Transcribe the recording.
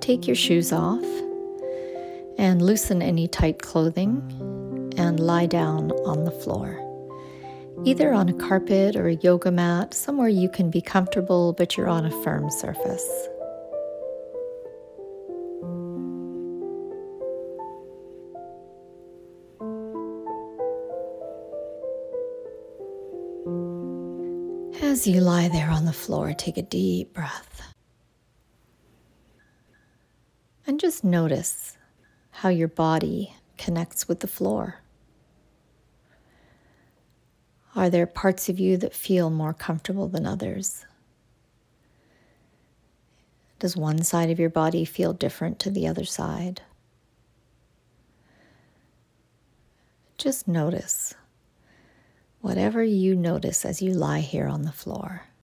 take your shoes off and loosen any tight clothing and lie down on the floor, either on a carpet or a yoga mat, somewhere you can be comfortable but you're on a firm surface. As you lie there on the floor, take a deep breath. And just notice how your body connects with the floor. Are there parts of you that feel more comfortable than others? Does one side of your body feel different to the other side? Just notice whatever you notice as you lie here on the floor.